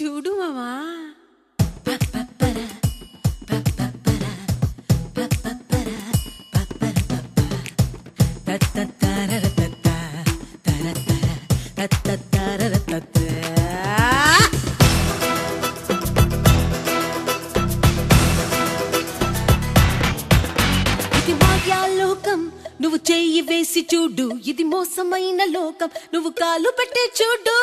చూడు మామా ఇది మాయా లోకం నువ్వు చెయ్యి వేసి చూడు ఇది మోసమైన లోకం నువ్వు కాలు పెట్టి చూడు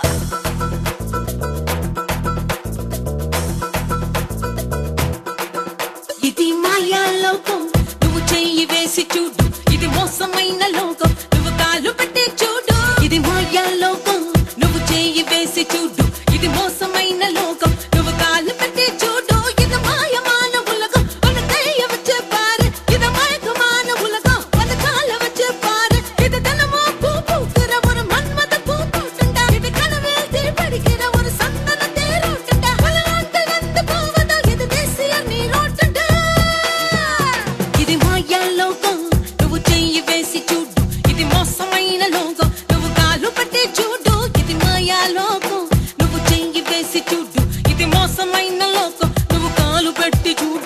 ఇది మాయా లోకం నువ్వు చెయ్యి వేసి చూడు ఇది మోసమైన లోకం నువ్వు కాలు పెట్టి చూడు ఇది మాయా లోకం నువ్వు చెయ్యి వేసి చూడు ఇది మోసమైన లోకం నువ్వు కాలు పెట్టి చూడు ఇది మాయமான உலகம் உன கைய வச்சு பாரு இது மயக்கமான உலகம் உன கால வச்சு பாரு இது தினமோ பூ பூக்கிற ஒரு மன்மத பூ பூட்டுண்டா இது கனவில் தீப்படிக்கிற ஒரு சந்தன தேரோட்டுண்டா உலகத்தை வந்து போவதா இது தேசிய நீரோட்டுண்டா ఇది మాయా లోకం నువ్వు చెయ్యి వేసి చూడు ఇది మోసమైన లోకం నువ్వు కాలు పెట్టి చూడు ఇది మాయా లోకం నువ్వు చెయ్యి వేసి చూడు ఇది మోసమైన లోకం నువ్వు కాలు పెట్టి చూడు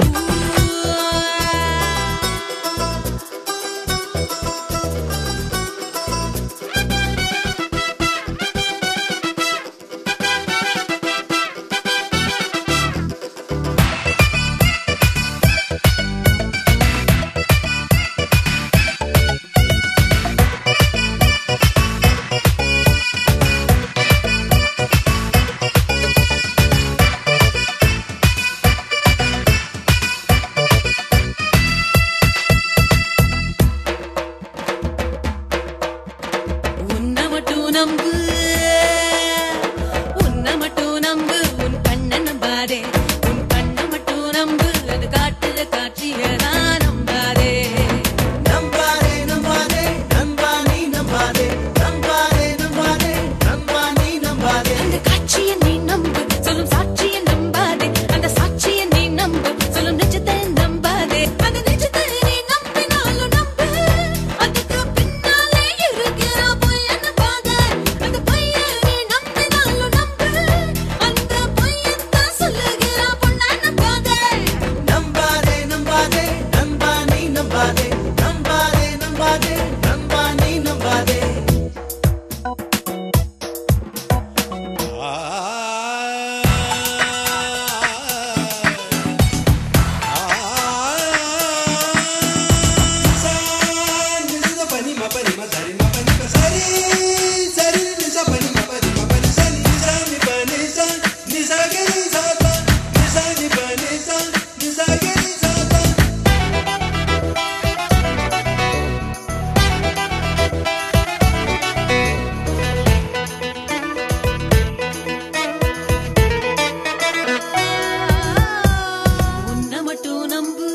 நம்பு உன்னை மட்டும் நம்பு உன் கண்ணை நம்பாதே உன் கண்ணை மட்டும் நம்பு அது காட்டுல காட்சியதான் நம்பாதே நம்பாதே நம்பாதே நம்பா நீ நம்பாதே நம்பாதே நம்பாதே நம்பா நீ நம்பாதே அந்த காட்சியை நீ நம்பு சொல்லும் சாட்சியை நம்பாதே அந்த சாட்சியை நீ நம்பு சொல்லும் நிஜத்தை நம்பாதே அந்த நிஜத்தை நீ நம்பினாலும் நம்பு அதுக்கு பின்னாலே இருக்கிற பொய்யை நம்பாதே அந்த பொய்யை நீ நம்பினாலும் நம்பு அந்த பொய்யத்தான் சொல்லுகிற பொண்ணை நம்பாதே நம்பாதே நம்பாதே நம்பா நீ நம்பாதே நம்பாதே நம்பாதே நம்பா நீ நம்பாதே உன்னை மட்டும் நம்பு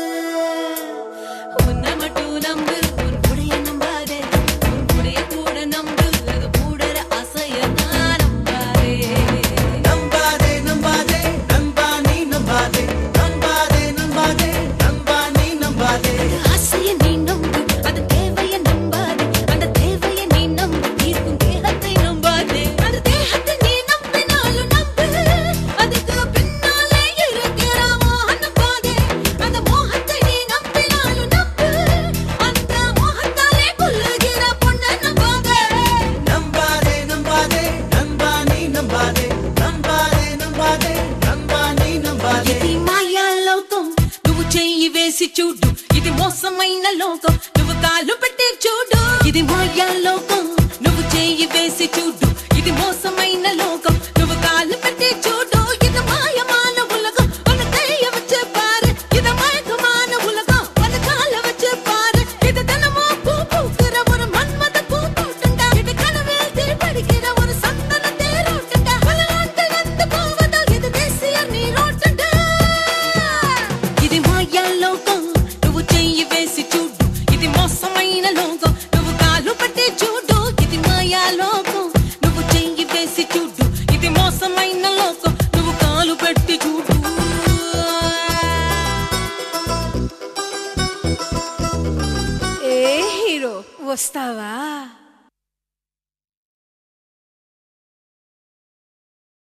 உன்னை மட்டும் நம்பு உன் உடைய நம்பாதே உன் உடைய கூட நம்பு அது கூடற ஆசையதான் நம்பாதே நம்பாதே நம்பாதே நம்பா நீ நம்பாதே நம்பாதே நம்பாதே நம்பா நீ நம்பாதே ஆசையை நீ நம்பு அது தேவையை நம்பாதே அந்த தேவையை நீ நம்பு இருக்கும் தேகத்தை நம்பாதே அந்த தேகத்தை நீ நம்பினாலும் நம்பு அதுக்கு பின்னாலே இருக்கிற மோகம் நம்பாதே அந்த மோகத்தை நீ நம்பினாலும் நம்பு அந்த மோகத்தாலே கொல்லுகிற பொண்ணை நம்பாதே நம்பாதே நம்பாதே நம்பா நீ நம்பாதே நம்பாதே நம்பாதே நம்பா நீ நம்பாதே ఇది మాయా లోకం నువ్వు చెయ్యి వేసి చూడు ఇది మోసమైన లోకం నువ్వు కాలు పెట్టి చూడు ఇది మాయా లోకం నువ్వు చెయ్యి వేసి చూడు ఇది మోసమైన లోకం నువ్వు కాలు పెట్టి చూడు ఇది మాయமான உலகம் உன கைய வச்சு பாரு இது மயக்கமான உலகம் உன கால வச்சு பாரு இது தினமோ பூ பூக்கிற ஒரு மன்மத பூ பூட்டுண்டா இது கனவில் தீப்படிக்கிற ஒரு சந்தன தேரோட்டுண்டா உலகத்தை வந்து போவதா இது தேசிய நீரோட்டுண்டா ఇది మాయా లోకం నువ్వు చెయ్యి వేసి చూడు ఇది మోసమైన లోకం నువ్వు కాలు పెట్టి చూడు ఇది మాయా లోకం నువ్వు చెయ్యి వేసి చూడు ఇది మోసమైన లోకం నువ్వు కాలు పెట్టి చూడు ఏ హీరో వస్తావా